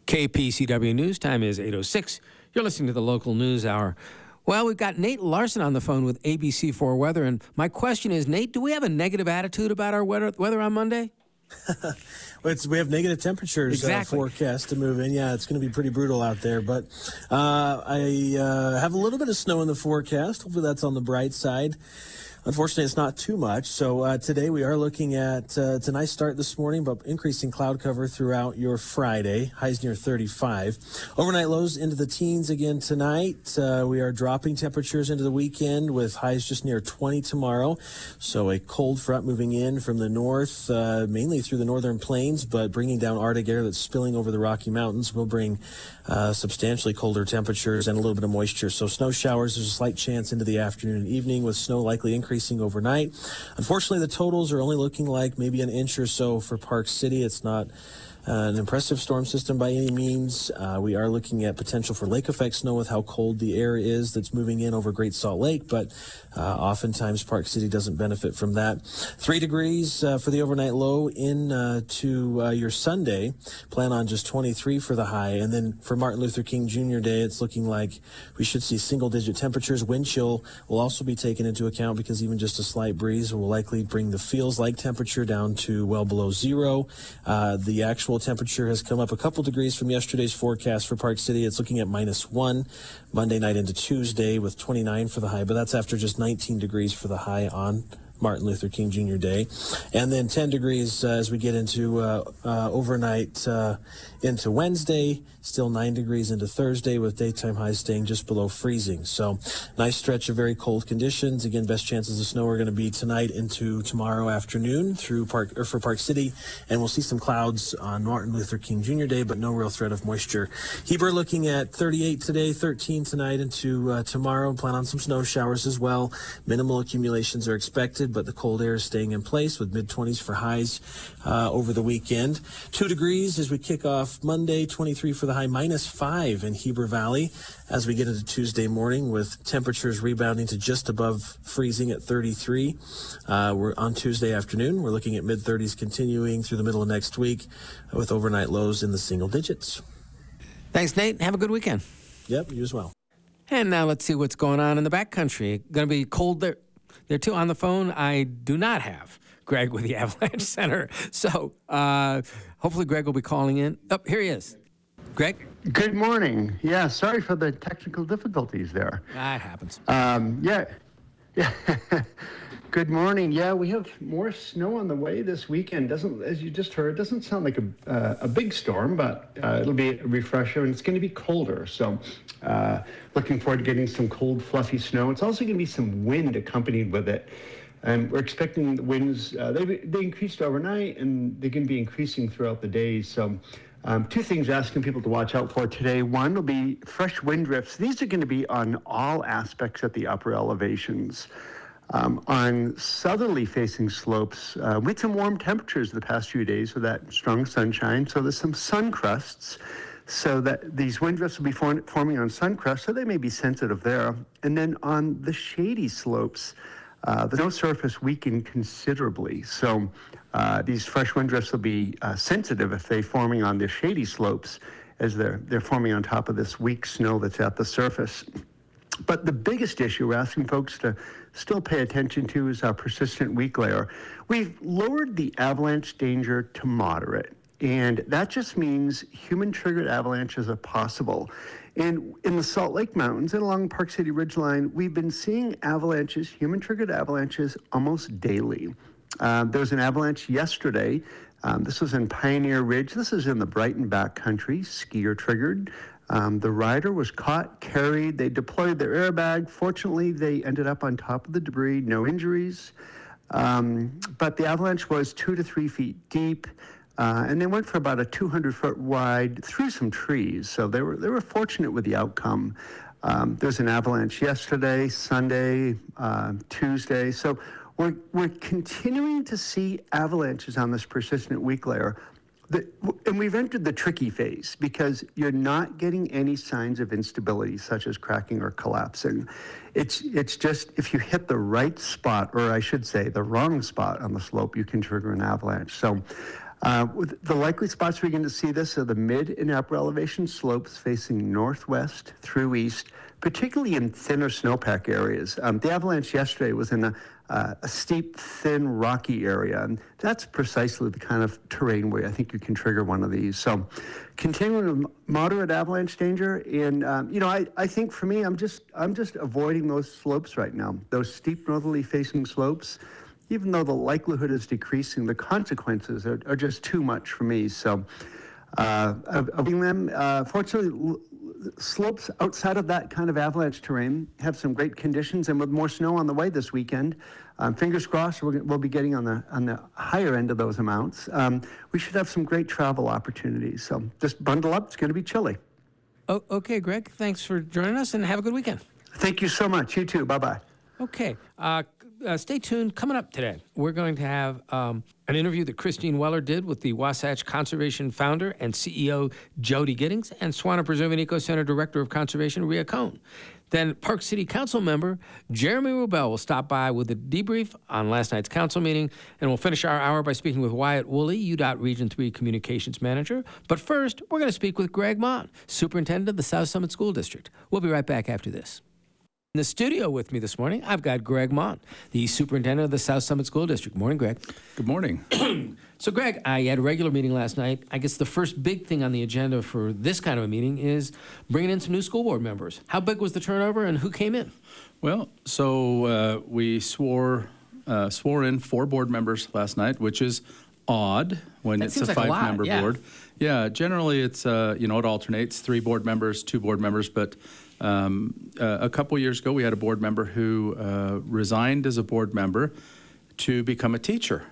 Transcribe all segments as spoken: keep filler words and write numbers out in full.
K P C W News time is eight oh six. You're listening to the local news hour. Well, we've got Nate Larson on the phone with A B C four Weather, and my question is, Nate, do we have a negative attitude about our weather, weather on Monday? well, it's, we have negative temperatures exactly. uh, forecast to move in. Yeah, it's going to be pretty brutal out there. But uh, I uh, have a little bit of snow in the forecast. Hopefully that's on the bright side. Unfortunately, it's not too much. So uh, today we are looking at, uh, it's a nice start this morning, but increasing cloud cover throughout your Friday. Highs near thirty-five. Overnight lows into the teens again tonight. Uh, we are dropping temperatures into the weekend with highs just near twenty tomorrow. So a cold front moving in from the north, uh, mainly through the northern plains, but bringing down Arctic air that's spilling over the Rocky Mountains will bring uh, substantially colder temperatures and a little bit of moisture. So snow showers, there's a slight chance into the afternoon and evening with snow likely increasing overnight. Unfortunately, the totals are only looking like maybe an inch or so for Park City. It's not Uh, an impressive storm system by any means. Uh, we are looking at potential for lake effect snow with how cold the air is that's moving in over Great Salt Lake, but uh, oftentimes Park City doesn't benefit from that. Three degrees uh, for the overnight low in uh, to uh, your Sunday. Plan on just twenty-three for the high. And then for Martin Luther King Junior Day, it's looking like we should see single digit temperatures. Wind chill will also be taken into account because even just a slight breeze will likely bring the feels like temperature down to well below zero. Uh, the actual temperature has come up a couple degrees from yesterday's forecast for Park City. It's looking at minus one Monday night into Tuesday with twenty-nine for the high, but that's after just nineteen degrees for the high on Martin Luther King Junior Day. And then ten degrees uh, as we get into uh, uh, overnight uh, into Wednesday, still nine degrees into Thursday with daytime highs staying just below freezing. So nice stretch of very cold conditions. Again, best chances of snow are going to be tonight into tomorrow afternoon through Park or for Park City, and we'll see some clouds on Martin Luther King Junior Day, but no real threat of moisture. Heber looking at thirty-eight today, thirteen tonight into uh, tomorrow. Plan on some snow showers as well. Minimal accumulations are expected, but the cold air is staying in place with mid twenties for highs uh, over the weekend. Two degrees as we kick off Monday, twenty-three for the high, minus five in Heber Valley as we get into Tuesday morning with temperatures rebounding to just above freezing at thirty-three. Uh, we're on Tuesday afternoon. We're looking at mid thirties continuing through the middle of next week with overnight lows in the single digits. Thanks, Nate. Have a good weekend. Yep, you as well. And now let's see what's going on in the backcountry. Going to be cold there. There too on the phone. I do not have Greg with the Avalanche Center. So uh, hopefully Greg will be calling in. Oh, here he is. Greg? Good morning. Yeah, sorry for the technical difficulties there. That happens. Um, yeah. Yeah. Good morning. Yeah, we have more snow on the way this weekend. Doesn't, as you just heard, doesn't sound like a uh, a big storm, but uh, it'll be a refresher, and it's going to be colder. So, uh, looking forward to getting some cold, fluffy snow. It's also going to be some wind accompanied with it, and we're expecting the winds. Uh, they they increased overnight, and they're going to be increasing throughout the day. So. Um, two things asking people to watch out for today. One will be fresh wind drifts. These are going to be on all aspects at the upper elevations. Um, on southerly facing slopes, uh, with some warm temperatures the past few days with that strong sunshine, so there's some sun crusts, so that these wind drifts will be form- forming on sun crusts, so they may be sensitive there. And then on the shady slopes, uh, the snow surface weakened considerably, so uh, these fresh wind drifts will be uh, sensitive if they're forming on the shady slopes as they're, they're forming on top of this weak snow that's at the surface. But the biggest issue we're asking folks to still pay attention to is our persistent weak layer. We've lowered the avalanche danger to moderate, and that just means human-triggered avalanches are possible. And in the Salt Lake Mountains and along Park City Ridgeline, we've been seeing avalanches, human-triggered avalanches, almost daily. Uh, there was an avalanche yesterday. Um, this was in Pioneer Ridge. This is in the Brighton backcountry, skier-triggered. Um, the rider was caught, carried. They deployed their airbag. Fortunately, they ended up on top of the debris, no injuries. Um, but the avalanche was two to three feet deep, uh, and they went for about a two hundred foot wide through some trees. So they were they were fortunate with the outcome. Um, there's an avalanche yesterday, Sunday, uh, Tuesday. So we're we're continuing to see avalanches on this persistent weak layer. The, and we've entered the tricky phase because you're not getting any signs of instability, such as cracking or collapsing. It's it's just if you hit the right spot, or I should say the wrong spot on the slope, you can trigger an avalanche. So Uh, with the likely spots we're going to see this are the mid and upper elevation slopes facing northwest through east, particularly in thinner snowpack areas. Um, the avalanche yesterday was in a, uh, a steep, thin, rocky area, and that's precisely the kind of terrain where I think you can trigger one of these. So continuing with moderate avalanche danger, and um, you know, I, I think for me, I'm just I'm just avoiding those slopes right now, those steep northerly facing slopes. Even though the likelihood is decreasing, the consequences are, are just too much for me. So, uh, avoiding them. Uh, fortunately, slopes outside of that kind of avalanche terrain have some great conditions, and with more snow on the way this weekend, um, fingers crossed we'll, we'll be getting on the on the higher end of those amounts. Um, we should have some great travel opportunities. So, just bundle up. It's going to be chilly. Oh, okay, Greg. Thanks for joining us, and have a good weekend. Thank you so much. You too. Bye bye. Okay. Uh, Uh, stay tuned. Coming up today, we're going to have um, an interview that Christine Weller did with the Wasatch Conservation founder and C E O Jody Giddings and Swana Preserving Eco Center Director of Conservation Rhea Cohn. Then Park City Council member Jeremy Rubel will stop by with a debrief on last night's council meeting, and we'll finish our hour by speaking with Wyatt Woolley, U DOT Region three Communications Manager. But first, we're going to speak with Greg Mott, Superintendent of the South Summit School District. We'll be right back after this. In the studio with me this morning, I've got Greg Mott, the superintendent of the South Summit School District. Morning, Greg. Good morning. So, Greg, I had a regular meeting last night. I guess the first big thing on the agenda for this kind of a meeting is bringing in some new school board members. How big was the turnover, and who came in? Well, so uh, we swore uh, swore in four board members last night, which is odd when That it's seems a like a lot, five-member yeah. board. Yeah, generally it's uh, you know it alternates three board members, two board members, but. Um, uh, a couple years ago, we had a board member who uh, resigned as a board member to become a teacher,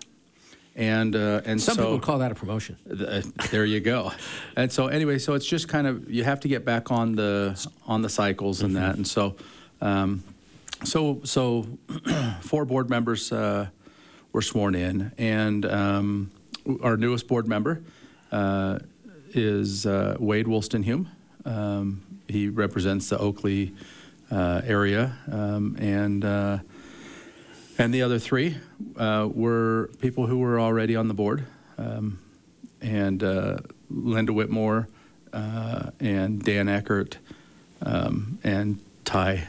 and uh, and Some so people call that a promotion. th- there you go. And so anyway, so it's just kind of you have to get back on the on the cycles and Mm-hmm. that, and so um, so so four board members uh, were sworn in, and um, our newest board member uh, is uh, Wade Woolstenhume. Um, he represents the Oakley uh, area, um, and uh, and the other three uh, were people who were already on the board, um, and uh, Linda Whitmore, uh, and Dan Eckert, um, and Ty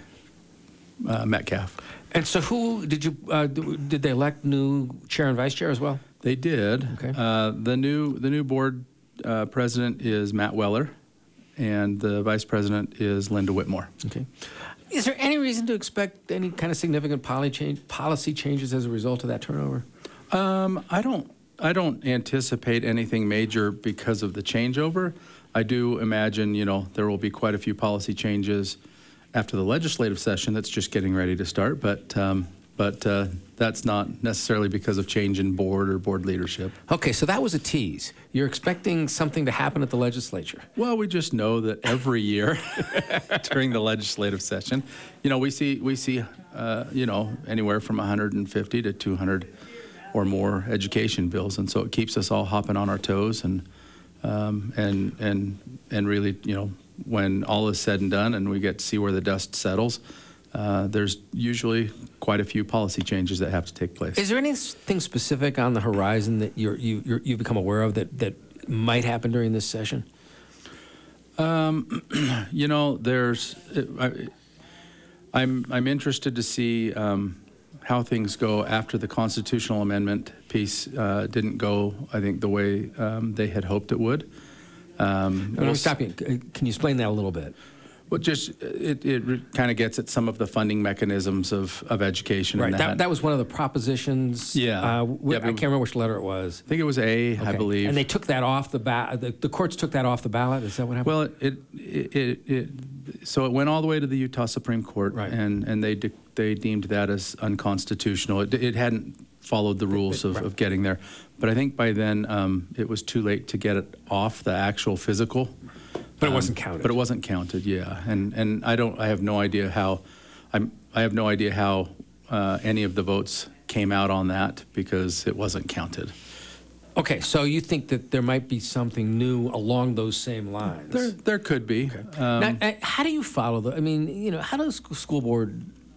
uh, Metcalf. And so, who did you uh, did they elect new chair and vice chair as well? They did. Okay. Uh, the new the new board uh, president is Matt Weller, and the vice president is Linda Whitmore. Okay. Is there any reason to expect any kind of significant poly change, policy changes as a result of that turnover? Um, I don't. I don't anticipate anything major because of the changeover. I do imagine, you know, there will be quite a few policy changes after the legislative session that's just getting ready to start. But um, but uh, that's not necessarily because of change in board or board leadership. Okay, so that was a tease. You're expecting something to happen at the legislature. Well, we just know that every year during the legislative session, you know, we see we see uh, you know anywhere from one hundred fifty to two hundred or more education bills, and so it keeps us all hopping on our toes, and um, and and and really, you know, when all is said and done, and we get to see where the dust settles, uh, there's usually quite a few policy changes that have to take place. Is there anything specific on the horizon that you're, you you're, you've become aware of that that might happen during this session? Um, you know, there's I, I'm I'm interested to see um, how things go after the constitutional amendment piece uh, didn't go, I think, the way um, they had hoped it would. Um, Let me stop you. Can you explain that a little bit? Well, just it, it kind of gets at some of the funding mechanisms of, of education. Right. And That, that. that was one of the propositions. Yeah. Uh, wh- Yeah, I but- can't remember which letter it was. I think it was A, I Okay. believe. And they took that off the ballot. The, the courts took that off the ballot. Is that what happened? Well, it, it, it, it, so it went all the way to the Utah Supreme Court, Right. and, and they de- they deemed that as unconstitutional. It, it hadn't followed the rules of, Right. of getting there. But I think by then um, it was too late to get it off the actual physical. But it Um, wasn't counted. But it wasn't counted, yeah. And and I don't, I have no idea how, I'm, I have no idea how uh, any of the votes came out on that because it wasn't counted. Okay, so you think that there might be something new along those same lines? There, there could be. Um, now, uh, how do you follow the? I mean, you know, how does school board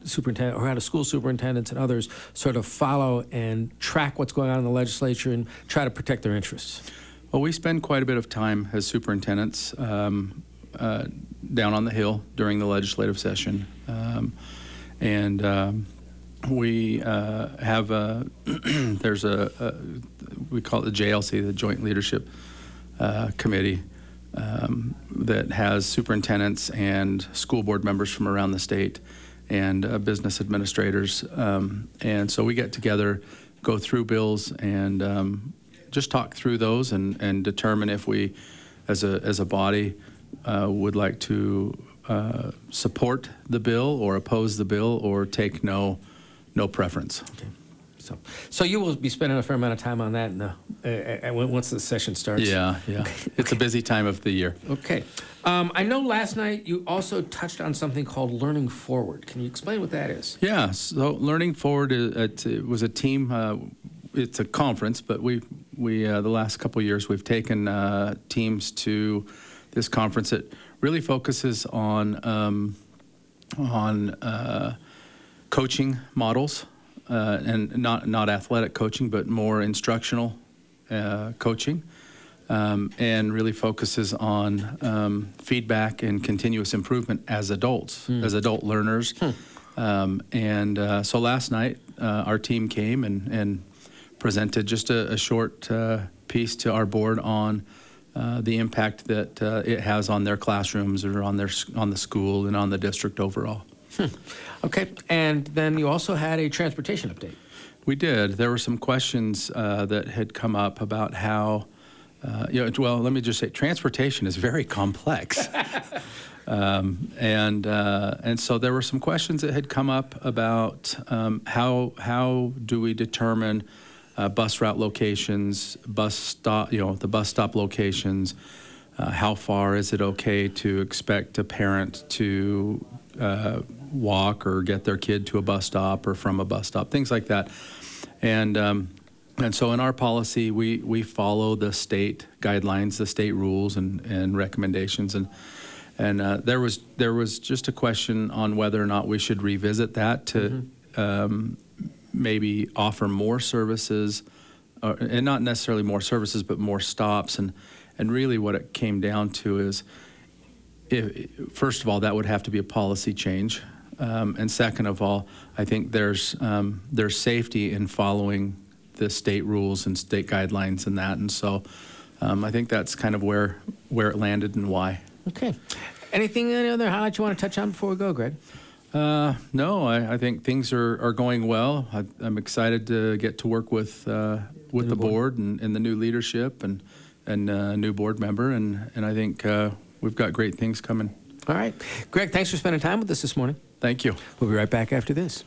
superintendent, or how do school superintendents and others sort of follow and track what's going on in the legislature and try to protect their interests? Well, we spend quite a bit of time as superintendents um, uh, down on the Hill during the legislative session. Um, and um, we uh, have a, there's a, a, we call it the J L C, the Joint Leadership uh, Committee, um, that has superintendents and school board members from around the state and uh, business administrators. Um, and so we get together, go through bills, and um, just talk through those and, and determine if we, as a as a body, uh, would like to uh, support the bill or oppose the bill or take no no preference. Okay. So, so you will be spending a fair amount of time on that in the, uh, uh, once the session starts. Yeah, yeah. Okay. It's a busy time of the year. Okay. Um, I know last night you also touched on something called Learning Forward. Can you explain what that is? Yeah. So Learning Forward is, it, it was a team. Uh, it's a conference, but we we uh, the last couple of years we've taken uh, teams to this conference that really focuses on um, on uh, coaching models. Uh, and not not athletic coaching, but more instructional uh, coaching, um, and really focuses on um, feedback and continuous improvement as adults, mm. as adult learners. Hmm. Um, and uh, so last night, uh, our team came and, and presented just a, a short uh, piece to our board on uh, the impact that uh, it has on their classrooms or on their on the school and on the district overall. Hmm. Okay, and then you also had a transportation update. We did. There were some questions uh, that had come up about how, uh, you know, well, let me just say, transportation is very complex. um, and uh, and so there were some questions that had come up about um, how how do we determine uh, bus route locations, bus stop, you know, the bus stop locations. Uh, how far is it okay to expect a parent to uh, walk or get their kid to a bus stop or from a bus stop, things like that. And um, and so in our policy, we, we follow the state guidelines, the state rules and, and recommendations. And and uh, there was there was just a question on whether or not we should revisit that to mm-hmm. um, maybe offer more services, or, and not necessarily more services, but more stops. And And really what it came down to is, if, first of all, that would have to be a policy change. Um, and second of all, I think there's um, there's safety in following the state rules and state guidelines and that. And so um, I think that's kind of where, where it landed and why. Okay. Anything, any other highlights you want to touch on before we go, Greg? Uh, no, I, I think things are, are going well. I, I'm excited to get to work with uh, with the, the board, board and, and the new leadership and and a uh, new board member, and, and I think uh, we've got great things coming. All right. Greg, thanks for spending time with us this morning. Thank you. We'll be right back after this.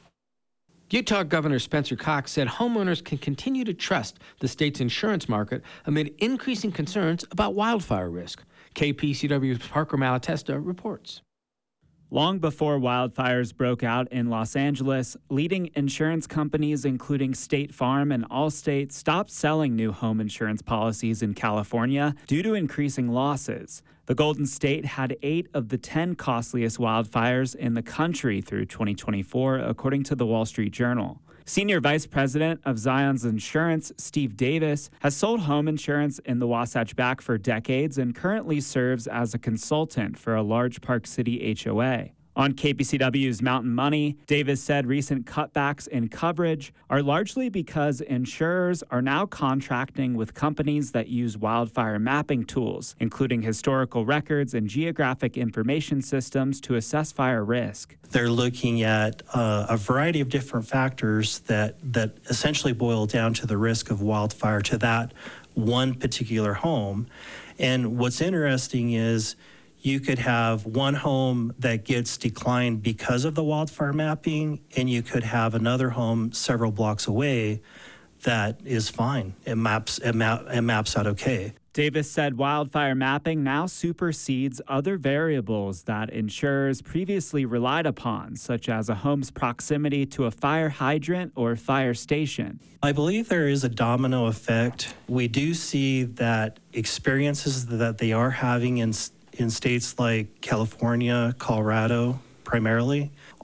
Utah Governor Spencer Cox said homeowners can continue to trust the state's insurance market amid increasing concerns about wildfire risk. K P C W's Parker Malatesta reports. Long before wildfires broke out in Los Angeles, leading insurance companies including State Farm and Allstate stopped selling new home insurance policies in California due to increasing losses. The Golden State had eight of the ten costliest wildfires in the country through twenty twenty-four, according to the Wall Street Journal. Senior Vice President of Zion's Insurance, Steve Davis, has sold home insurance in the Wasatch Back for decades and currently serves as a consultant for a large Park City H O A. On K P C W's Mountain Money, Davis said recent cutbacks in coverage are largely because insurers are now contracting with companies that use wildfire mapping tools, including historical records and geographic information systems to assess fire risk. They're looking at uh, a variety of different factors that, that essentially boil down to the risk of wildfire to that one particular home. And what's interesting is you could have one home that gets declined because of the wildfire mapping, and you could have another home several blocks away that is fine. It maps, it, map, it maps out okay. Davis said wildfire mapping now supersedes other variables that insurers previously relied upon, such as a home's proximity to a fire hydrant or fire station. I believe there is a domino effect. We do see that experiences that they are having in in states like California, Colorado primarily,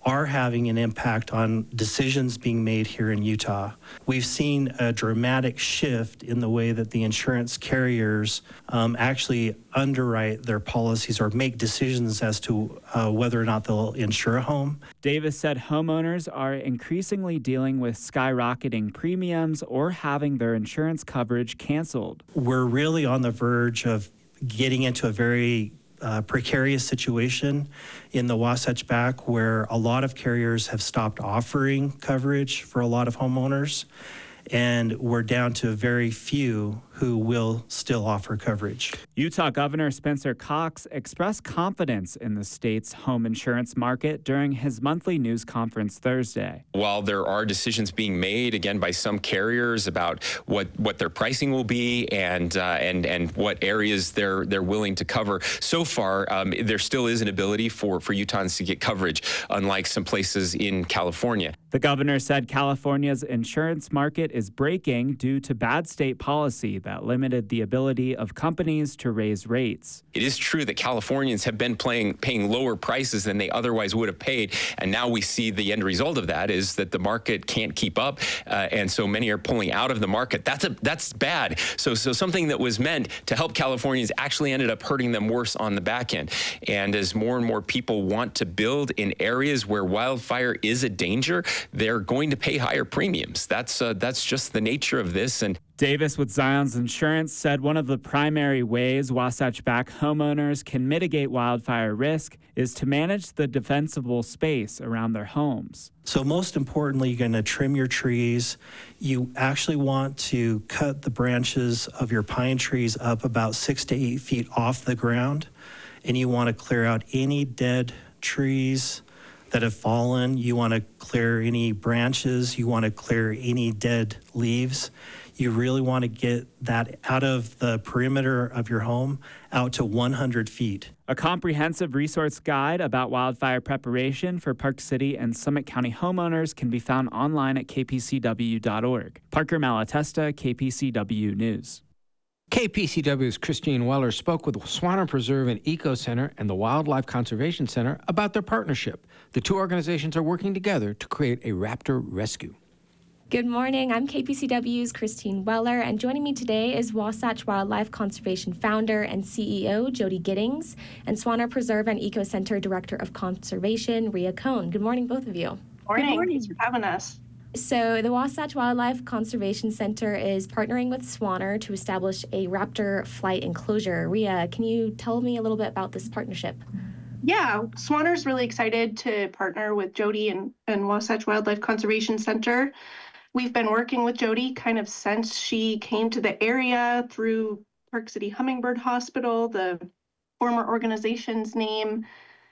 are having an impact on decisions being made here in Utah. We've seen a dramatic shift in the way that the insurance carriers um, actually underwrite their policies or make decisions as to uh, whether or not they'll insure a home. Davis said homeowners are increasingly dealing with skyrocketing premiums or having their insurance coverage canceled. We're really on the verge of getting into a very uh, precarious situation in the Wasatch Back, where a lot of carriers have stopped offering coverage for a lot of homeowners, and we're down to very few who will still offer coverage. Utah Governor Spencer Cox expressed confidence in the state's home insurance market during his monthly news conference Thursday. While there are decisions being made, again, by some carriers about what, what their pricing will be and, uh, and, and what areas they're, they're willing to cover, so far um, there still is an ability for, for Utahns to get coverage, unlike some places in California. The governor said California's insurance market is breaking due to bad state policy that limited the ability of companies to raise rates. It is true that Californians have been playing, paying lower prices than they otherwise would have paid, and now we see the end result of that is that the market can't keep up, uh, and so many are pulling out of the market. That's a, that's bad. So, so something that was meant to help Californians actually ended up hurting them worse on the back end. And as more and more people want to build in areas where wildfire is a danger, they're going to pay higher premiums. That's uh, that's just the nature of this. And Davis with Zion's Insurance said one of the primary ways Wasatch Back homeowners can mitigate wildfire risk is to manage the defensible space around their homes. So most importantly, you're going to trim your trees. You actually want to cut the branches of your pine trees up about six to eight feet off the ground, and you want to clear out any dead trees that have fallen. You want to clear any branches. You want to clear any dead leaves. You really want to get that out of the perimeter of your home out to one hundred feet. A comprehensive resource guide about wildfire preparation for Park City and Summit County homeowners can be found online at k p c w dot org. Parker Malatesta, K P C W News. K P C W's Christine Weller spoke with Swanner Preserve and Eco Center and the Wildlife Conservation Center about their partnership. The two organizations are working together to create a raptor rescue. Good morning. I'm K P C W's Christine Weller, and joining me today is Wasatch Wildlife Conservation founder and C E O Jody Giddings and Swanner Preserve and Eco Center Director of Conservation Rhea Cohn. Good morning, both of you. Morning. Good morning. Thanks for having us. So the Wasatch Wildlife Conservation Center is partnering with Swanner to establish a raptor flight enclosure. Rhea, can you tell me a little bit about this partnership? Yeah, Swanner's really excited to partner with Jody and, and Wasatch Wildlife Conservation Center. We've been working with Jody kind of since she came to the area through Park City Hummingbird Hospital, the former organization's name.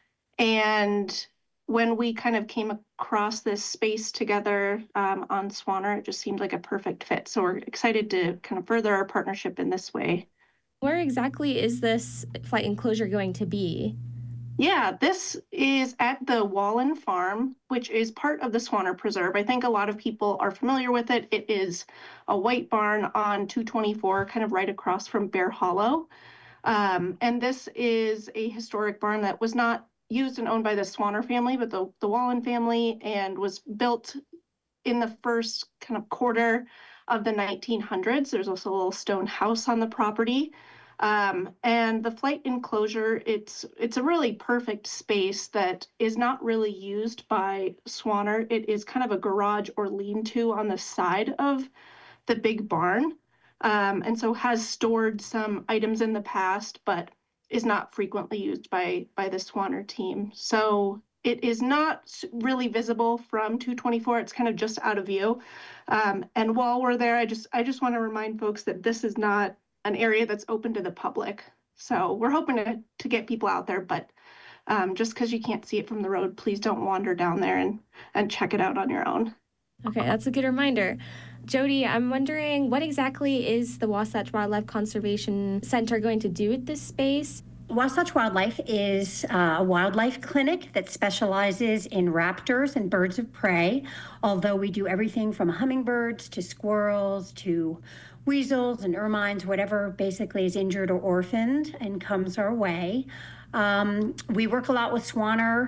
And when we kind of came across this space together um, on Swanner, it just seemed like a perfect fit. So we're excited to kind of further our partnership in this way. Where exactly is this flight enclosure going to be? Yeah, this is at the Wallen Farm, which is part of the Swanner Preserve. I think a lot of people are familiar with it. It is a white barn on two twenty-four, kind of right across from Bear Hollow. Um, and this is a historic barn that was not used and owned by the Swanner family, but the, the Wallen family, and was built in the first kind of quarter of the nineteen hundreds. There's also a little stone house on the property. Um, and the flight enclosure, it's it's a really perfect space that is not really used by Swanner. It is kind of a garage or lean-to on the side of the big barn, um, and so has stored some items in the past, but is not frequently used by, by the Swanner team. So it is not really visible from two twenty-four. It's kind of just out of view. Um, and while we're there, I just I just want to remind folks that this is not an area that's open to the public. So we're hoping to, to get people out there, but um, just because you can't see it from the road, please don't wander down there and, and check it out on your own. Okay, that's a good reminder. Jody, I'm wondering, what exactly is the Wasatch Wildlife Conservation Center going to do with this space? Wasatch Wildlife is uh, a wildlife clinic that specializes in raptors and birds of prey, although we do everything from hummingbirds to squirrels to weasels and ermines, whatever basically is injured or orphaned and comes our way. Um, we work a lot with Swanner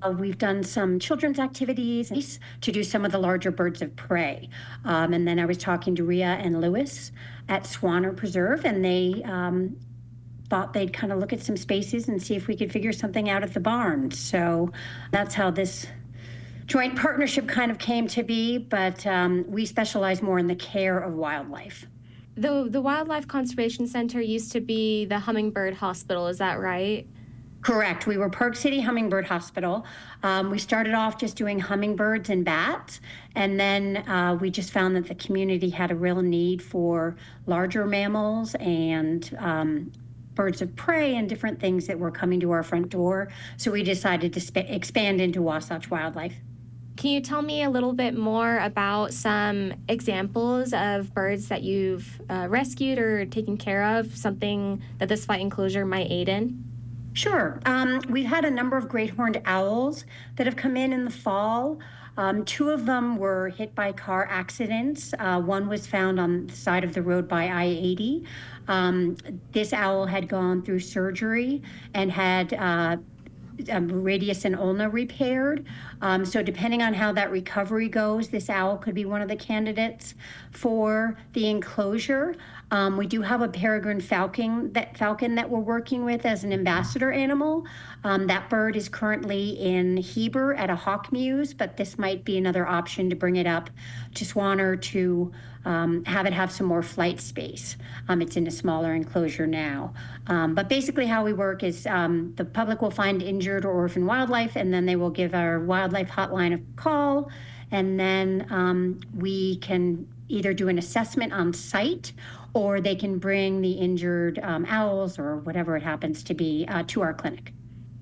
Uh, we've done some children's activities to do some of the larger birds of prey. Um, and then I was talking to Rhea and Lewis at Swanner Preserve, and they um, thought they'd kind of look at some spaces and see if we could figure something out at the barn. So that's how this joint partnership kind of came to be, but um, we specialize more in the care of wildlife. The, the Wildlife Conservation Center used to be the Hummingbird Hospital, is that right? Correct. We were Park City Hummingbird Hospital. Um, we started off just doing hummingbirds and bats, and then uh, we just found that the community had a real need for larger mammals and um, birds of prey and different things that were coming to our front door. So we decided to sp- expand into Wasatch Wildlife. Can you tell me a little bit more about some examples of birds that you've uh, rescued or taken care of, something that this flight enclosure might aid in? Sure. Um, we've had a number of great horned owls that have come in in the fall. Um, two of them were hit by car accidents. Uh, one was found on the side of the road by I eighty. Um, this owl had gone through surgery and had uh, um, radius and ulna repaired. Um, so depending on how that recovery goes, this owl could be one of the candidates for the enclosure. Um, we do have a peregrine falcon that falcon that we're working with as an ambassador animal. Um, that bird is currently in Heber at a hawk muse, but this might be another option to bring it up to Swanner to um, have it have some more flight space. Um, it's in a smaller enclosure now. Um, but basically how we work is um, the public will find injured or orphaned wildlife, and then they will give our wildlife hotline a call, and then um, we can either do an assessment on site, or they can bring the injured um, owls or whatever it happens to be uh, to our clinic.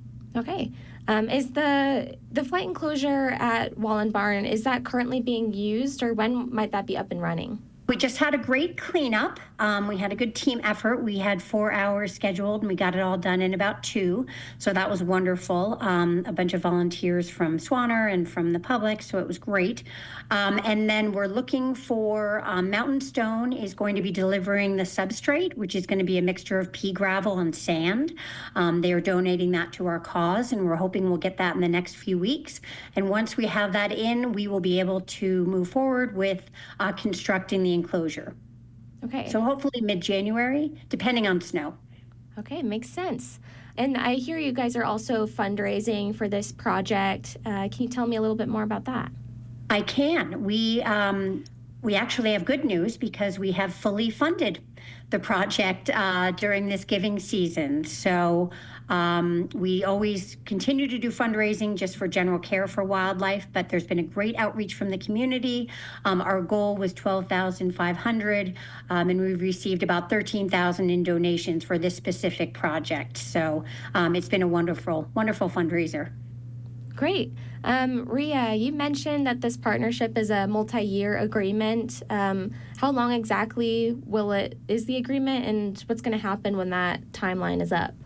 Okay. Um, is the the flight enclosure at Wallen Barn, is that currently being used, or when might that be up and running? We just had a great cleanup. Um, we had a good team effort. We had four hours scheduled, and we got it all done in about two. So that was wonderful. Um, a bunch of volunteers from Swanner and from the public, so it was great. Um, and then we're looking for um, Mountain Stone is going to be delivering the substrate, which is going to be a mixture of pea gravel and sand. Um, they are donating that to our cause, and we're hoping we'll get that in the next few weeks. And once we have that in, we will be able to move forward with uh, constructing the enclosure. Okay. So hopefully mid-January, depending on snow. Okay, makes sense. And I hear you guys are also fundraising for this project. Uh, can you tell me a little bit more about that? I can. We um, we actually have good news because we have fully funded the project uh, during this giving season. So um, we always continue to do fundraising just for general care for wildlife, but there's been a great outreach from the community. Um, our goal was twelve thousand five hundred, um, and we've received about thirteen thousand in donations for this specific project. So um, it's been a wonderful, wonderful fundraiser. Great. Um, Rhea, you mentioned that this partnership is a multi-year agreement. Um, how long exactly will it is the agreement, and what's going to happen when that timeline is up?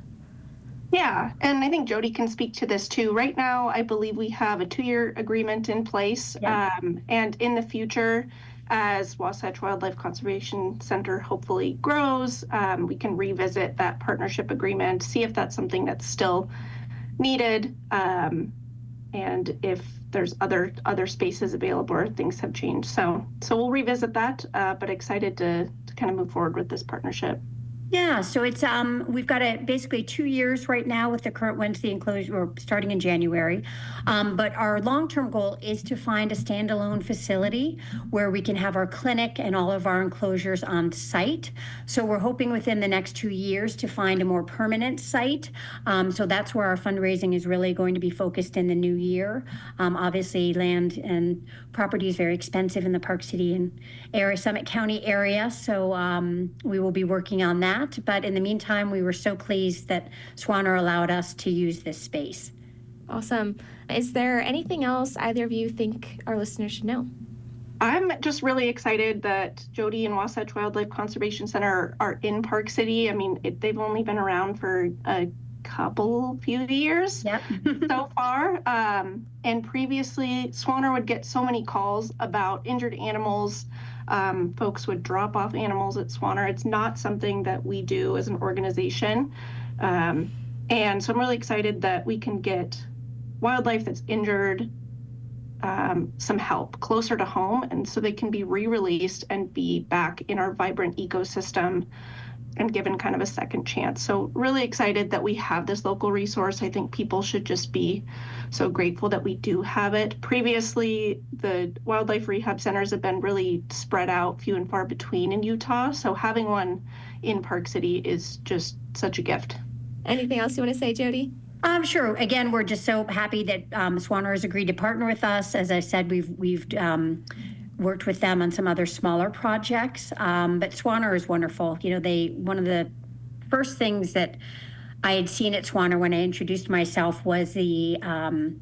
Yeah, and I think Jody can speak to this too. Right now, I believe we have a two-year agreement in place, yeah. um, and in the future, as Wasatch Wildlife Conservation Center hopefully grows, um, we can revisit that partnership agreement, see if that's something that's still needed. Um, and if there's other other spaces available or things have changed. So so we'll revisit that, uh, but excited to, to kind of move forward with this partnership. Yeah, so it's um we've got a basically two years right now with the current Wednesday enclosure, or starting in January. Um, but our long-term goal is to find a standalone facility where we can have our clinic and all of our enclosures on site. So we're hoping within the next two years to find a more permanent site. Um, so that's where our fundraising is really going to be focused in the new year. Um, obviously, land and property is very expensive in the Park City and area, Summit County area. So um, we will be working on that. But in the meantime, we were so pleased that Swanner allowed us to use this space. Awesome. Is there anything else either of you think our listeners should know? I'm just really excited that Jody and Wasatch Wildlife Conservation Center are in Park City. I mean, it, they've only been around for a couple few years yep. so far. Um, and previously, Swanner would get so many calls about injured animals. Um, folks would drop off animals at Swanner. It's not something that we do as an organization. Um, and so I'm really excited that we can get wildlife that's injured um, some help closer to home, and so they can be re-released and be back in our vibrant ecosystem and given kind of a second chance. So really excited that we have this local resource. I think people should just be so grateful that we do have it. Previously, the wildlife rehab centers have been really spread out, few and far between in Utah. So having one in Park City is just such a gift. Anything else you want to say, Jody? Um, sure. Again, we're just so happy that um, Swaner has agreed to partner with us. As I said, we've we've um, worked with them on some other smaller projects, um, but Swaner is wonderful. You know, they one of the first things that I had seen at Swaner when I introduced myself was the um,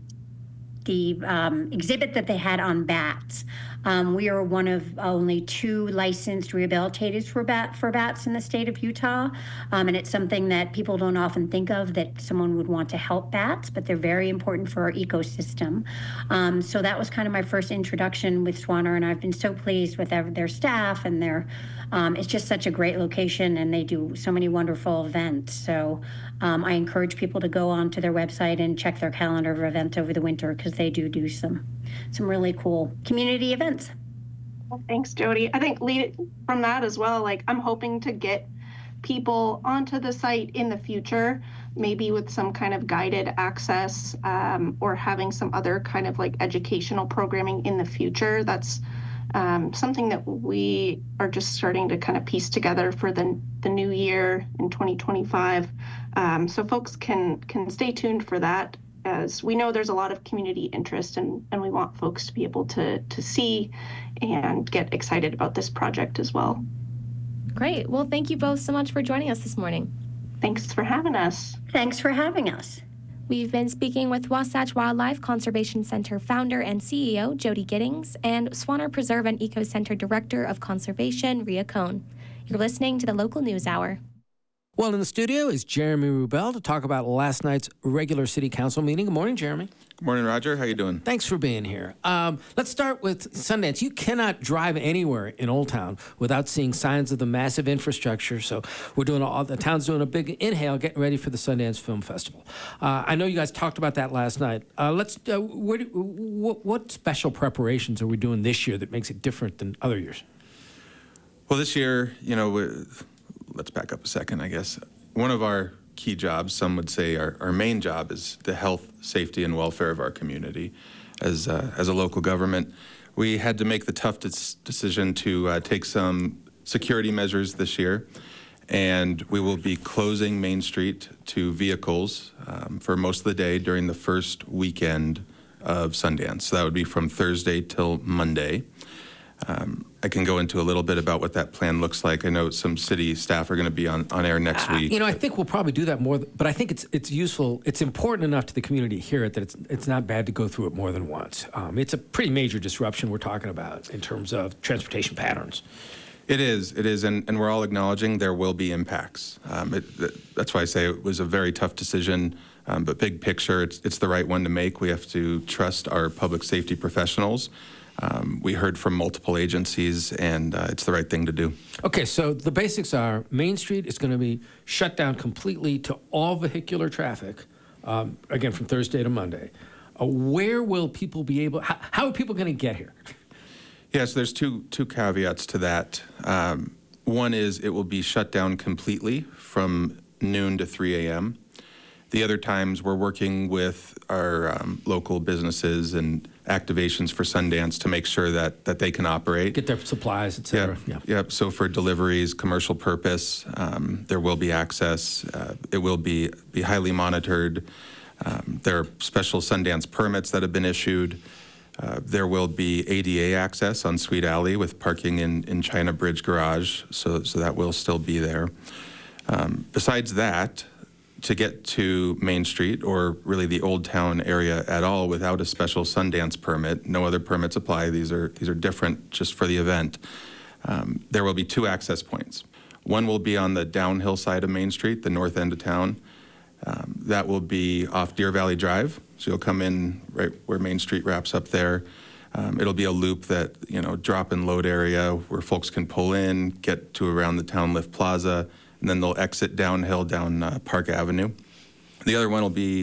the um, exhibit that they had on bats. Um, we are one of only two licensed rehabilitators for bat for bats in the state of Utah, um, and it's something that people don't often think of, that someone would want to help bats, but they're very important for our ecosystem. Um, so that was kind of my first introduction with Swaner, and I've been so pleased with their, their staff and their. Um, it's just such a great location, and they do so many wonderful events. So um, I encourage people to go onto their website and check their calendar of events over the winter, because they do do some some really cool community events. Well, thanks, Jody. I think lead from that as well, like I'm hoping to get people onto the site in the future, maybe with some kind of guided access um, or having some other kind of like educational programming in the future. That's Um, something that we are just starting to kind of piece together for the the new year in twenty twenty-five. Um, so folks can can stay tuned for that, as we know there's a lot of community interest, and, and we want folks to be able to to see and get excited about this project as well. Great. Well, thank you both so much for joining us this morning. Thanks for having us. Thanks for having us. We've been speaking with Wasatch Wildlife Conservation Center founder and C E O Jody Giddings and Swaner Preserve and Eco Center Director of Conservation Rhea Cohn. You're listening to the Local News Hour. Well, in the studio is Jeremy Rubel to talk about last night's regular city council meeting. Good morning, Jeremy. Good morning, Roger. How you doing? Thanks for being here. Um, let's start with Sundance. You cannot drive anywhere in Old Town without seeing signs of the massive infrastructure. So we're doing all the town's doing a big inhale, getting ready for the Sundance Film Festival. Uh, I know you guys talked about that last night. Uh, let's. Uh, where do, what, what special preparations are we doing this year that makes it different than other years? Well, this year, you know, we, let's back up a second, I guess. One of our key jobs, some would say our, our main job, is the health, safety, and welfare of our community. As, uh, as a local government, we had to make the tough des- decision to uh, take some security measures this year, and we will be closing Main Street to vehicles um, for most of the day during the first weekend of Sundance. So that would be from Thursday till Monday. Um, I can go into a little bit about what that plan looks like. I know some city staff are going to be on, on air next uh, week. You know, I think we'll probably do that more, but I think it's it's useful. It's important enough to the community to hear it that it's it's not bad to go through it more than once. Um, it's a pretty major disruption we're talking about in terms of transportation patterns. It is, it is, and, and we're all acknowledging there will be impacts. Um, it, that's why I say it was a very tough decision, um, but big picture, it's, it's the right one to make. We have to trust our public safety professionals. Um, we heard from multiple agencies, and uh, it's the right thing to do. Okay, so the basics are Main Street is going to be shut down completely to all vehicular traffic, um, again, from Thursday to Monday. Uh, where will people be able, how, how are people going to get here? Yes, yeah, so there's two, two caveats to that. Um, one is it will be shut down completely from noon to three a.m. The other times we're working with our um, local businesses and activations for Sundance to make sure that, that they can operate. Get their supplies, et cetera. Yeah, yeah. Yep. So for deliveries, commercial purpose, um, there will be access. Uh, it will be, be highly monitored. Um, there are special Sundance permits that have been issued. Uh, there will be A D A access on Sweet Alley with parking in, in China Bridge Garage, so, so that will still be there. Um, besides that, to get to Main Street, or really the Old Town area at all, without a special Sundance permit, no other permits apply. These are these are different just for the event. Um, there will be two access points. One will be on the downhill side of Main Street, the north end of town. Um, that will be off Deer Valley Drive. So you'll come in right where Main Street wraps up there. Um, it'll be a loop that, you know, drop and load area where folks can pull in, get to around the Town Lift Plaza, and then they'll exit downhill down uh, Park Avenue. The other one will be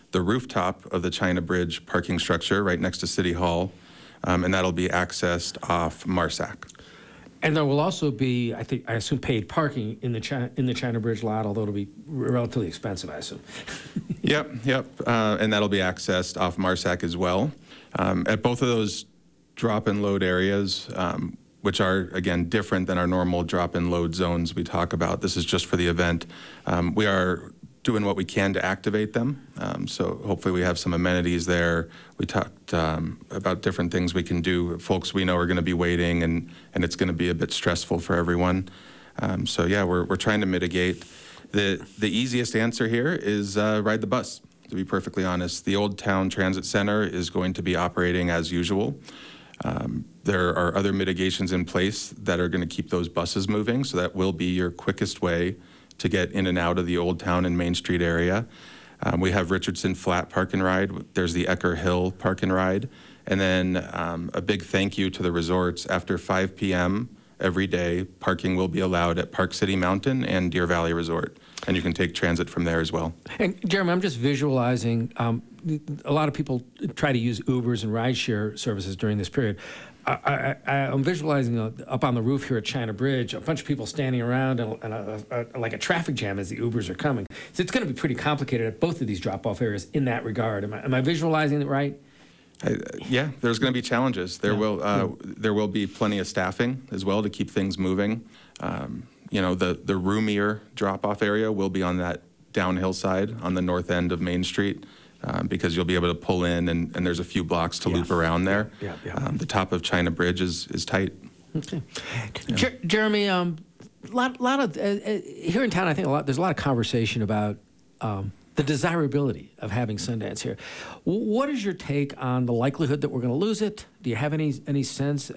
the rooftop of the China Bridge parking structure right next to City Hall, um, and that'll be accessed off Marsac. And there will also be, I think, I assume, paid parking in the China, in the China Bridge lot, although it'll be relatively expensive, I assume. Yep, yep, uh, and that'll be accessed off Marsac as well. Um, at both of those drop and load areas, um, which are, again, different than our normal drop and load zones we talk about. This is just for the event. Um, we are doing what we can to activate them. Um, so hopefully we have some amenities there. We talked um, about different things we can do. Folks we know are going to be waiting, and, and it's going to be a bit stressful for everyone. Um, so yeah, we're, we're trying to mitigate. The, the easiest answer here is uh, ride the bus, to be perfectly honest. The Old Town Transit Center is going to be operating as usual. Um, there are other mitigations in place that are going to keep those buses moving, so that will be your quickest way to get in and out of the Old Town and Main Street area. Um, we have Richardson Flat Park and Ride. There's the Ecker Hill Park and Ride. And then um, a big thank you to the resorts. After five p m every day, parking will be allowed at Park City Mountain and Deer Valley Resort. And you can take transit from there as well. And Jeremy, I'm just visualizing, um, a lot of people try to use Ubers and rideshare services during this period. I, I, I, I'm visualizing uh, up on the roof here at China Bridge, a bunch of people standing around and, and a, a, like a traffic jam as the Ubers are coming. So it's going to be pretty complicated at both of these drop-off areas in that regard. Am I, am I visualizing it right? I, yeah, there's going to be challenges. There yeah. will uh, yeah. there will be plenty of staffing as well to keep things moving. Um, you know, the the roomier drop-off area will be on that downhill side on the north end of Main Street. Um, because you'll be able to pull in, and, and there's a few blocks to yeah. loop around there. Yeah, yeah. Um, the top of China Bridge is is tight. Okay, yeah. Jer- Jeremy, um, lot lot of uh, uh, here in town, I think a lot. There's a lot of conversation about um, the desirability of having Sundance here. W- what is your take on the likelihood that we're going to lose it? Do you have any any sense?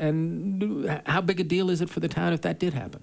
And how big a deal is it for the town if that did happen?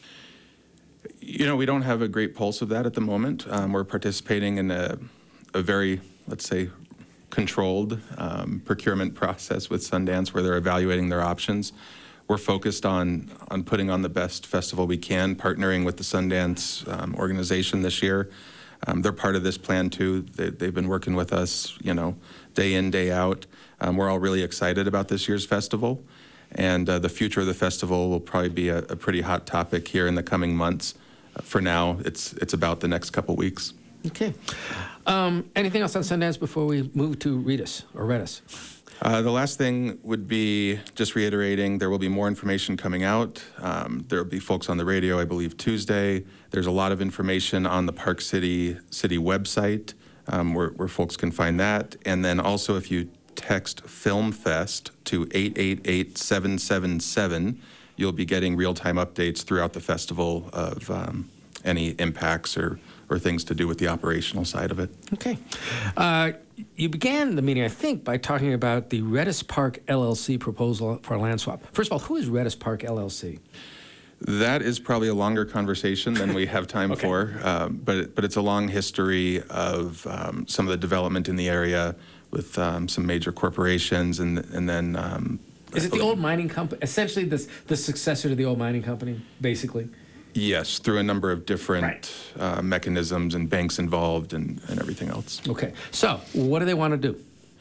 You know, we don't have a great pulse of that at the moment. Um, we're participating in a a very, let's say, controlled um, procurement process with Sundance where they're evaluating their options. We're focused on on putting on the best festival we can, partnering with the Sundance um, organization this year. Um, they're part of this plan too. They, they've been working with us, you know, day in, day out. Um, we're all really excited about this year's festival, and uh, the future of the festival will probably be a, a pretty hot topic here in the coming months. Uh, for now, it's it's about the next couple weeks. Okay. Um, anything else on Sundance before we move to Redis or Redis? Uh, the last thing would be just reiterating there will be more information coming out. Um, there will be folks on the radio, I believe, Tuesday. There's a lot of information on the Park City City website um, where, where folks can find that. And then also if you text Film Fest to eight eight eight, seven seven seven, you'll be getting real-time updates throughout the festival of um, any impacts or or things to do with the operational side of it. Okay. Uh, you began the meeting, I think, by talking about the Redis Park L L C proposal for a land swap. First of all, who is Redis Park L L C? That is probably a longer conversation than we have time okay. for, um, but but it's a long history of um, some of the development in the area with um, some major corporations, and and then. Um, is it the old mining company? Essentially, this the successor to the old mining company, basically. Yes, through a number of different right. uh, mechanisms and banks involved and, and everything else. Okay, so what do they want to do?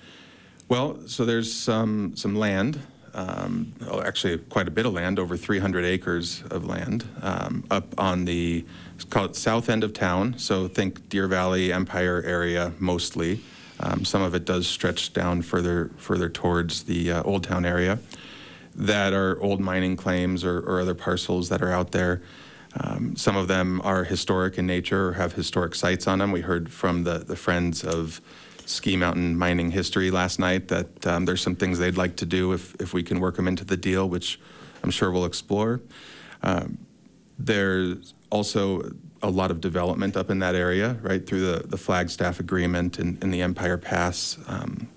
Well, so there's some some land, um, oh, actually quite a bit of land, over three hundred acres of land um, up on the, call it south end of town. So think Deer Valley, Empire area mostly. Um, some of it does stretch down further further towards the uh, Old Town area. That are old mining claims or, or other parcels that are out there. Um, some of them are historic in nature or have historic sites on them. We heard from the, the Friends of Ski Mountain Mining History last night that um, there's some things they'd like to do if, if we can work them into the deal, which I'm sure we'll explore. Um, there's also a lot of development up in that area, right, through the, the Flagstaff Agreement and, and the Empire Pass, um,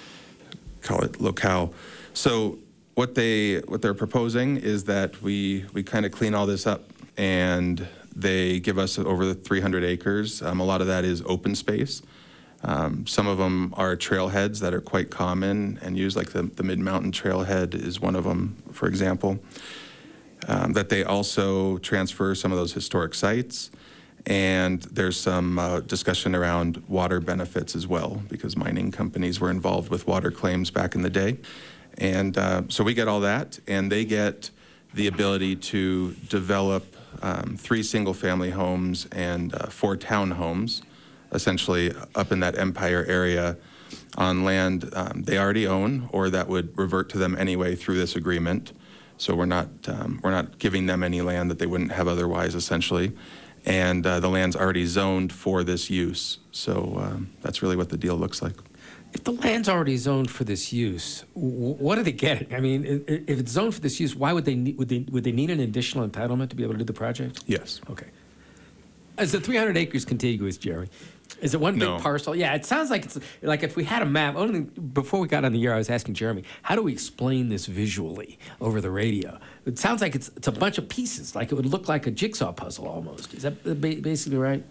call it locale. So what, they, what they're proposing is that we, we kind of clean all this up, and they give us over the three hundred acres. Um, a lot of that is open space. Um, some of them are trailheads that are quite common and used, like the, the Mid-Mountain Trailhead is one of them, for example. Um, that they also transfer some of those historic sites, And there's some uh, discussion around water benefits as well, because mining companies were involved with water claims back in the day. And uh, so we get all that, and they get the ability to develop um, three single-family homes and uh, four townhomes, essentially up in that Empire area on land um, they already own, or that would revert to them anyway through this agreement. So we're not um, we're not giving them any land that they wouldn't have otherwise, essentially. And uh, the land's already zoned for this use. So um, that's really what the deal looks like. If the land's already zoned for this use, w- what are they getting? I mean, i- i- if it's zoned for this use, why would they need, would they would they need an additional entitlement to be able to do the project? Yes. Okay. Is the three hundred acres contiguous, Jerry? Is it one big No. parcel? Yeah, it sounds like it's like if we had a map. Only before we got on the air, I was asking Jeremy, how do we explain this visually over the radio? It sounds like it's it's a bunch of pieces, like it would look like a jigsaw puzzle almost. Is that ba- basically right?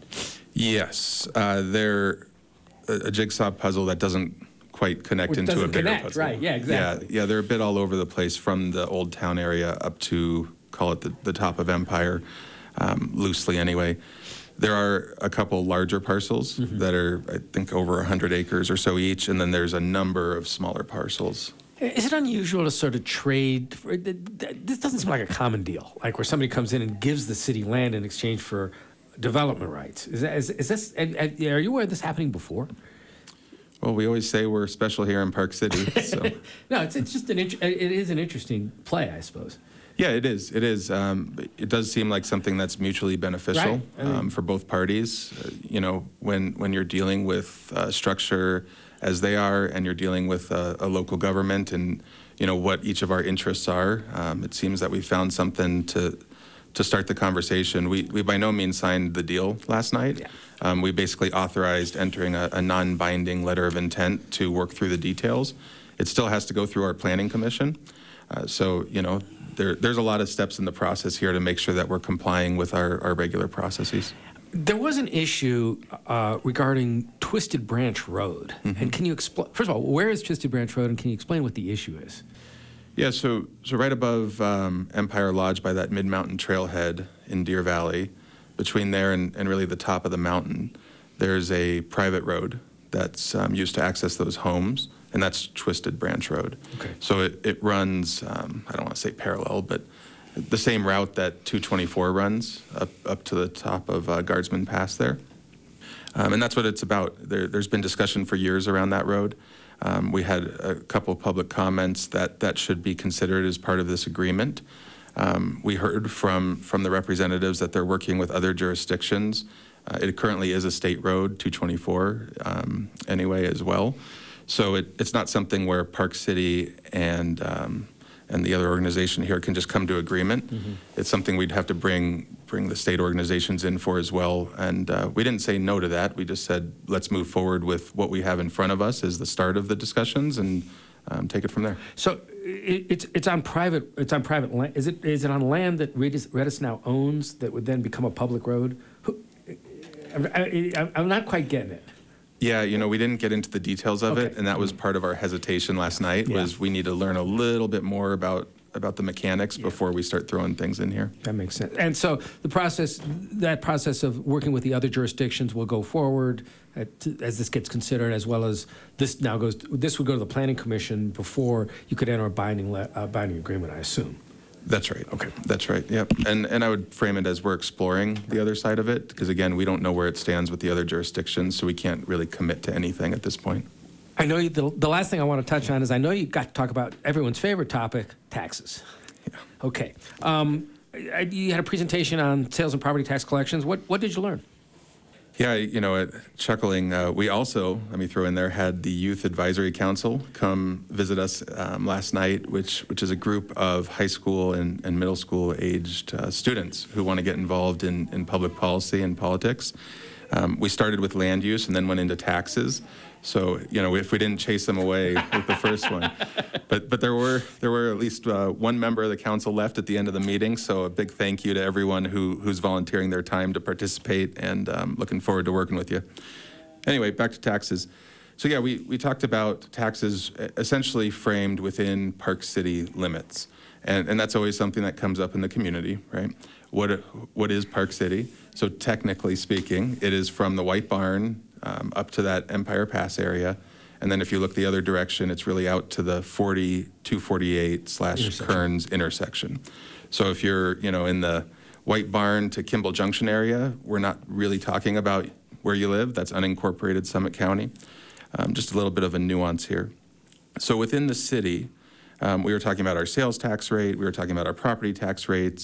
Yes, uh, they're a, a jigsaw puzzle that doesn't quite connect Which into a doesn't bigger connect, puzzle. right, yeah, exactly. Yeah, yeah, they're a bit all over the place from the old town area up to, call it the, the top of Empire, um, loosely anyway. There are a couple larger parcels Mm-hmm. that are, I think, over one hundred acres or so each, and then there's a number of smaller parcels. Is it unusual to sort of trade? For, this doesn't seem like a common deal, like where somebody comes in and gives the city land in exchange for development rights. Is, that, is, is this? and- and Are you aware of this happening before? Well, we always say we're special here in Park City, so. No, it's it's just an int- it is an interesting play, I suppose. Yeah, it is. It is. Um, it does seem like something that's mutually beneficial Right. I mean- um, for both parties. Uh, you know, when when you're dealing with uh, structure as they are, and you're dealing with uh, a local government, and you know what each of our interests are, um, it seems that we found something to to start the conversation. We we by no means signed the deal last night. Yeah. Um, we basically authorized entering a, a non-binding letter of intent to work through the details. It still has to go through our planning commission. Uh, so you know. There, there's a lot of steps in the process here to make sure that we're complying with our, our regular processes. There was an issue uh, regarding Twisted Branch Road, Mm-hmm. and can you explain? First of all, where is Twisted Branch Road, and can you explain what the issue is? Yeah, so so right above um, Empire Lodge by that mid-mountain trailhead in Deer Valley, between there and, and really the top of the mountain, there's a private road that's um, used to access those homes, and that's Twisted Branch Road. Okay. So it, it runs, um, I don't want to say parallel, but the same route that two twenty-four runs up, up to the top of uh, Guardsman Pass there. Um, and that's what it's about. There, there's been discussion for years around that road. Um, we had a couple of public comments that that should be considered as part of this agreement. Um, we heard from, from the representatives that they're working with other jurisdictions. Uh, it currently is a state road, two twenty-four, um, anyway, as well. So it, it's not something where Park City and um, and the other organization here can just come to agreement. Mm-hmm. It's something we'd have to bring bring the state organizations in for as well. And uh, we didn't say no to that. We just said, let's move forward with what we have in front of us as the start of the discussions and um, take it from there. So it, it's it's on private it's on private land. Is it is it on land that Redis, Redis now owns that would then become a public road? Who, I'm, I, I'm not quite getting it. Yeah, you know, we didn't get into the details of Okay. it, and that was part of our hesitation last night, Yeah. was we need to learn a little bit more about, about the mechanics before we start throwing things in here. That makes sense. And so the process, that process of working with the other jurisdictions will go forward at, as this gets considered, as well as this now goes. This would go to the Planning Commission before you could enter a binding le, uh, binding agreement, I assume. That's right. Okay. That's right, yep. And, and I would frame it as we're exploring the other side of it, because again, we don't know where it stands with the other jurisdictions, so we can't really commit to anything at this point. I know you, the, the last thing I want to touch on is I know you got to talk about everyone's favorite topic, taxes. Yeah. Okay. Um, I, you had a presentation on sales and property tax collections. What what did you learn? Yeah, you know, at chuckling, uh, we also, let me throw in there, had the Youth Advisory Council come visit us um, last night, which which is a group of high school and, and middle school aged uh, students who want to get involved in, in public policy and politics. Um, we started with land use and then went into taxes. So, you know, if we didn't chase them away with the first one. But but there were there were at least uh, one member of the council left at the end of the meeting. So a big thank you to everyone who who's volunteering their time to participate, and um, looking forward to working with you. Anyway, back to taxes. So yeah, we, we talked about taxes essentially framed within Park City limits. And, and that's always something that comes up in the community, right? What what is Park City? So technically speaking, it is from the White Barn um, up to that Empire Pass area. And then if you look the other direction, it's really out to the forty, two forty-eight slash Kearns intersection. So if you're, you know, in the White Barn to Kimball Junction area, we're not really talking about where you live. That's unincorporated Summit County. Um, just a little bit of a nuance here. So within the city, um, we were talking about our sales tax rate. We were talking about our property tax rates.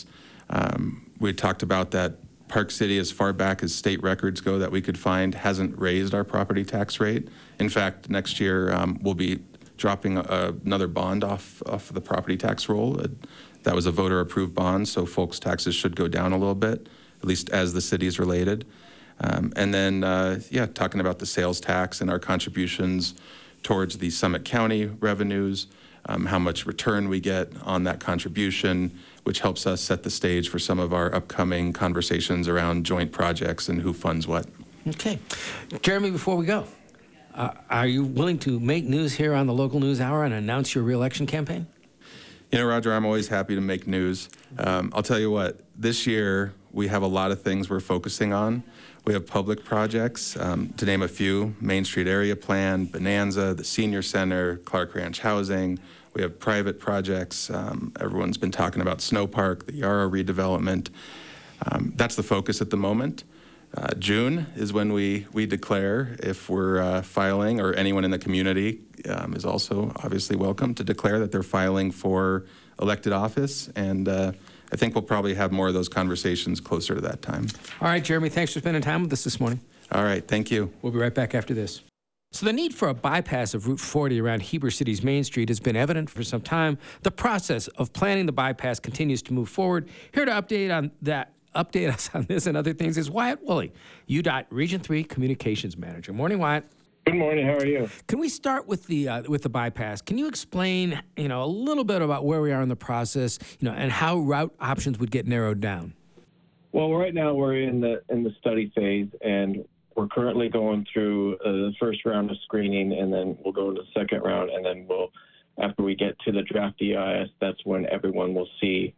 Um, we talked about that Park City, as far back as state records go that we could find, hasn't raised our property tax rate. In fact, next year um, we'll be dropping a, another bond off, off the property tax roll. Uh, that was a voter-approved bond, so folks' taxes should go down a little bit, at least as the city's related. Um, and then, uh, yeah, talking about the sales tax and our contributions towards the Summit County revenues, um, how much return we get on that contribution, which helps us set the stage for some of our upcoming conversations around joint projects and who funds what. Okay. Jeremy, before we go, uh, are you willing to make news here on the Local News Hour and announce your reelection campaign? You know, Roger, I'm always happy to make news. Um, I'll tell you what, this year we have a lot of things we're focusing on. We have public projects, um, to name a few: Main Street Area Plan, Bonanza, the Senior Center, Clark Ranch Housing. We have private projects. Um, everyone's been talking about Snow Park, the Yarrow redevelopment. Um, that's the focus at the moment. Uh, June is when we, we declare if we're uh, filing, or anyone in the community um, is also obviously welcome to declare that they're filing for elected office. And uh, I think we'll probably have more of those conversations closer to that time. All right, Jeremy, thanks for spending time with us this morning. All right, thank you. We'll be right back after this. So the need for a bypass of Route forty around Heber City's Main Street has been evident for some time. The process of planning the bypass continues to move forward. Here to update on that, update us on this and other things is Wyatt Woolley, U D O T Region three Communications Manager. Morning, Wyatt. Good morning. How are you? Can we start with the uh, with the bypass? Can you explain, you know, a little bit about where we are in the process, you know, and how route options would get narrowed down? Well, right now we're in the in the study phase, and we're currently going through uh, the first round of screening, and then we'll go to the second round, and then we'll, after we get to the draft E I S, that's when everyone will see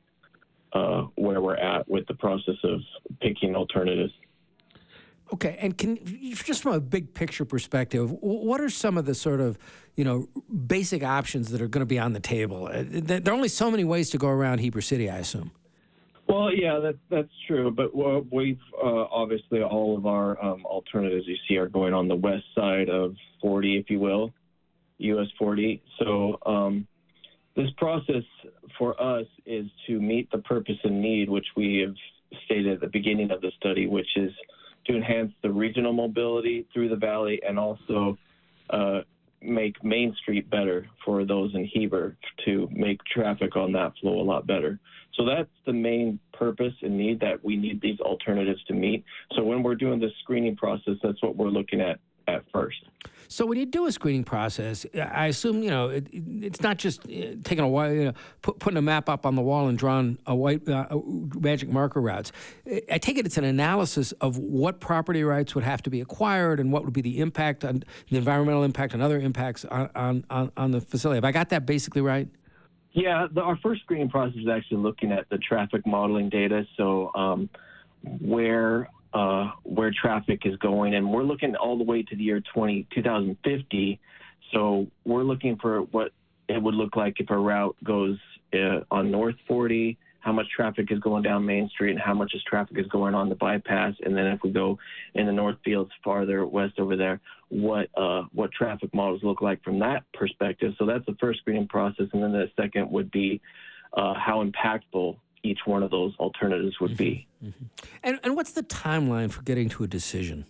uh, where we're at with the process of picking alternatives. Okay, and can just from a big picture perspective, what are some of the sort of, you know, basic options that are going to be on the table? There are only so many ways to go around Heber City, I assume. Well, yeah, that, that's true. But we've uh, obviously all of our um, alternatives you see are going on the west side of forty, if you will, U S forty. So um, this process for us is to meet the purpose and need, which we have stated at the beginning of the study, which is to enhance the regional mobility through the valley and also uh, make Main Street better for those in Heber, to make traffic on that flow a lot better. So that's the main purpose and need that we need these alternatives to meet. So when we're doing the screening process, that's what we're looking at at first. So when you do a screening process, I assume, you know, it, it's not just taking a while, you know, put, putting a map up on the wall and drawing a white uh, magic marker routes. I take it it's an analysis of what property rights would have to be acquired and what would be the impact on the environmental impact and other impacts on, on, on the facility. Have I got that basically right? Yeah, the, our first screening process is actually looking at the traffic modeling data. So um, where uh, where traffic is going, and we're looking all the way to the year twenty, twenty fifty. So we're looking for what it would look like if a route goes uh, on North forty, how much traffic is going down Main Street, and how much is traffic is going on the bypass. And then if we go in the North Fields farther west over there, what uh, what traffic models look like from that perspective. So that's the first screening process. And then the second would be uh, how impactful each one of those alternatives would be. Mm-hmm. And, and what's the timeline for getting to a decision?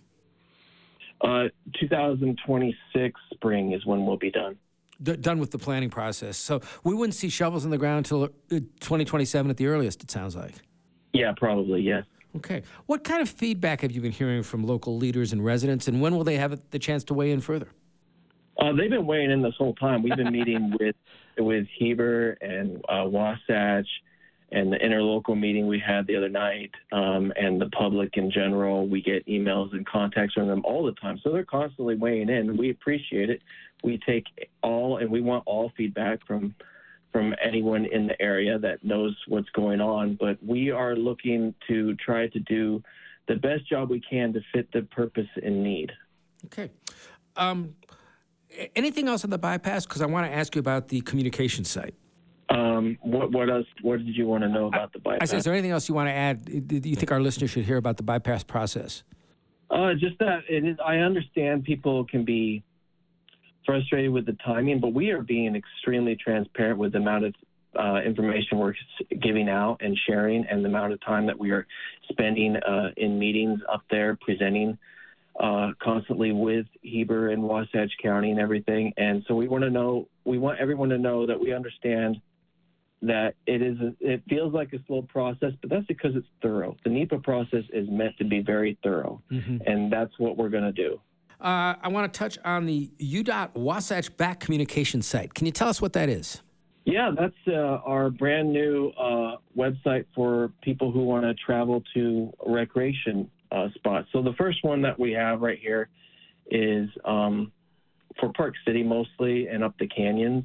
Uh, two thousand twenty-six spring is when we'll be done. D- done with the planning process. So we wouldn't see shovels in the ground until twenty twenty-seven at the earliest, it sounds like. Yeah, probably, yes. Okay. What kind of feedback have you been hearing from local leaders and residents, and when will they have the chance to weigh in further? Uh, they've been weighing in this whole time. We've been meeting with with Heber and uh, Wasatch, and the interlocal meeting we had the other night, um, and the public in general. We get emails and contacts from them all the time. So they're constantly weighing in. We appreciate it. We take all, and we want all feedback from from anyone in the area that knows what's going on. But we are looking to try to do the best job we can to fit the purpose and need. Okay. Um, anything else on the bypass? Because I want to ask you about the communication site. Um, what what else? What did you want to know about the bypass? I said, is there anything else you want to add? Do you think our listeners should hear about the bypass process? Uh, just that it is. I understand people can be frustrated with the timing, but we are being extremely transparent with the amount of uh, information we're giving out and sharing, and the amount of time that we are spending uh, in meetings up there presenting uh, constantly with Heber and Wasatch County and everything. And so we want to know. We want everyone to know that we understand that it is. A, it feels like a slow process, but that's because it's thorough. The NEPA process is meant to be very thorough, mm-hmm. and that's what we're going to do. Uh, I want to touch on the U DOT Wasatch Back Communication site. Can you tell us what that is? Yeah, that's uh, our brand new uh, website for people who want to travel to recreation uh, spots. So the first one that we have right here is um, for Park City mostly and up the canyons.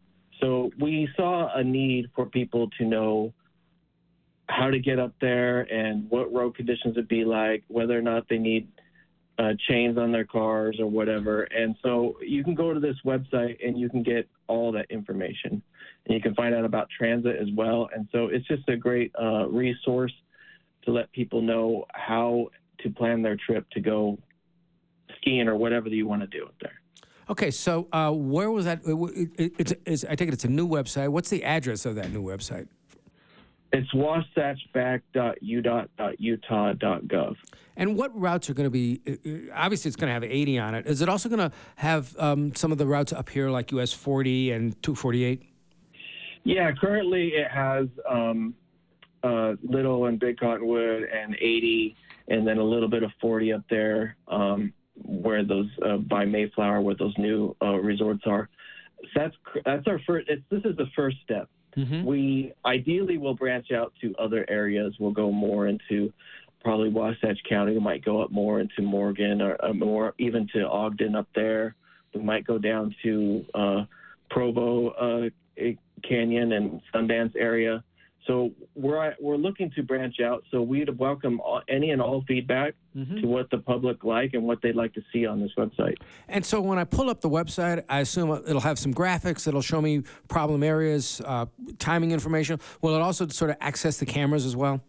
So we saw a need for people to know how to get up there and what road conditions would be like, whether or not they need uh, chains on their cars or whatever. And so you can go to this website and you can get all that information. And you can find out about transit as well. And so it's just a great uh, resource to let people know how to plan their trip to go skiing or whatever that you want to do up there. Okay, so uh, where was that? It, it, it's, it's, I take it it's a new website. What's the address of that new website? It's wasatch back dot u dot dot utah dot gov. And what routes are going to be, obviously it's going to have eighty on it. Is it also going to have um, some of the routes up here like U S forty and two forty-eight? Yeah, currently it has um, uh, Little and Big Cottonwood and eighty, and then a little bit of forty up there. Um, where those uh, by Mayflower, where those new uh, resorts are. So that's that's our first. It's, this is the first step. Mm-hmm. We ideally will branch out to other areas. We'll go more into probably Wasatch County. We might go up more into Morgan or uh, more even to Ogden up there. We might go down to uh, Provo uh, Canyon and Sundance area. So we're we're looking to branch out. So we'd welcome all, any and all feedback mm-hmm. to what the public like and what they'd like to see on this website. And so when I pull up the website, I assume it'll have some graphics. It'll show me problem areas, uh, timing information. Will it also sort of access the cameras as well?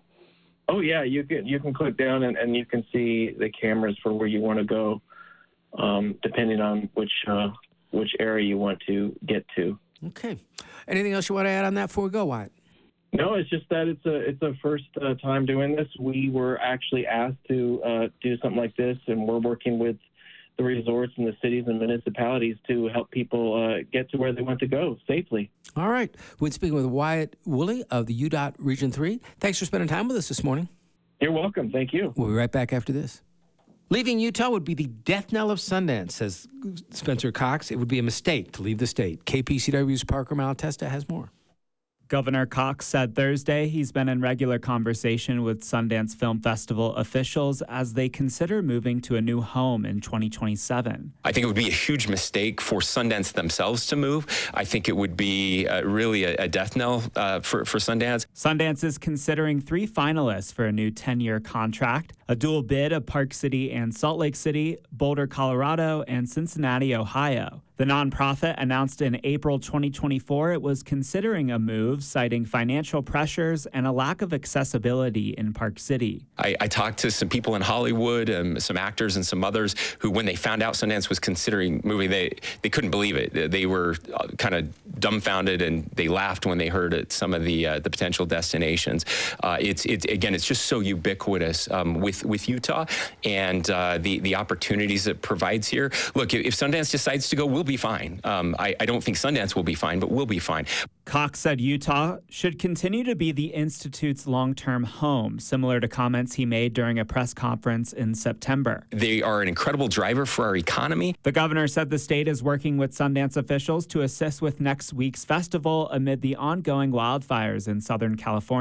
Oh yeah, you can you can click down and, and you can see the cameras for where you want to go, um, depending on which uh, which area you want to get to. Okay. Anything else you want to add on that before we go, Wyatt? No, it's just that it's a it's a first uh, time doing this. We were actually asked to uh, do something like this, and we're working with the resorts and the cities and municipalities to help people uh, get to where they want to go safely. All right. We're speaking with Wyatt Woolley of the U DOT Region three. Thanks for spending time with us this morning. You're welcome. Thank you. We'll be right back after this. Leaving Utah would be the death knell of Sundance, says Spencer Cox. It would be a mistake to leave the state. K P C W's Parker Malatesta has more. Governor Cox said Thursday he's been in regular conversation with Sundance Film Festival officials as they consider moving to a new home in twenty twenty-seven. I think it would be a huge mistake for Sundance themselves to move. I think it would be uh, really a, a death knell uh, for, for Sundance. Sundance is considering three finalists for a new ten-year contract, a dual bid of Park City and Salt Lake City, Boulder, Colorado, and Cincinnati, Ohio. The nonprofit announced in April twenty twenty-four it was considering a move, citing financial pressures and a lack of accessibility in Park City. I, I talked to some people in Hollywood, um, some actors and some others who, when they found out Sundance was considering moving, they, they couldn't believe it. They were kind of dumbfounded, and they laughed when they heard it, some of the uh, the potential destinations. Uh, it's, it's again, it's just so ubiquitous um, with, with Utah and uh, the, the opportunities it provides here. Look, if Sundance decides to go, we'll be fine. Um, I, I don't think Sundance will be fine, but we'll be fine. Cox said Utah should continue to be the Institute's long-term home, similar to comments he made during a press conference in September. They are an incredible driver for our economy. The governor said the state is working with Sundance officials to assist with next week's festival amid the ongoing wildfires in Southern California.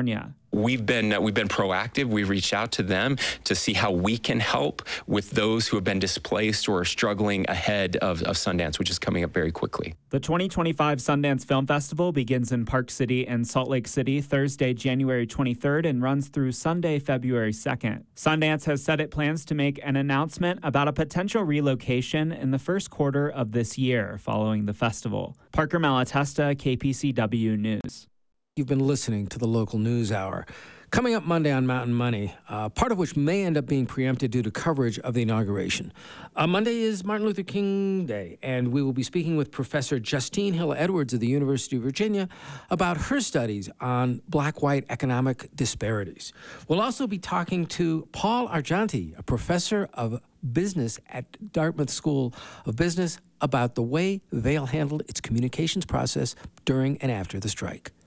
We've been uh, we've been proactive. We've reached out to them to see how we can help with those who have been displaced or are struggling ahead of, of Sundance, which is coming up very quickly. The twenty twenty-five Sundance Film Festival begins in Park City and Salt Lake City Thursday, January twenty-third, and runs through Sunday, February second. Sundance has said it plans to make an announcement about a potential relocation in the first quarter of this year following the festival. Parker Malatesta, K P C W News. You've been listening to the Local News Hour. Coming up Monday on Mountain Money, uh, part of which may end up being preempted due to coverage of the inauguration. Uh, Monday is Martin Luther King Day, and we will be speaking with Professor Justine Hill Edwards of the University of Virginia about her studies on black-white economic disparities. We'll also be talking to Paul Argenti, a professor of business at Dartmouth School of Business, about the way Vail handled its communications process during and after the strike.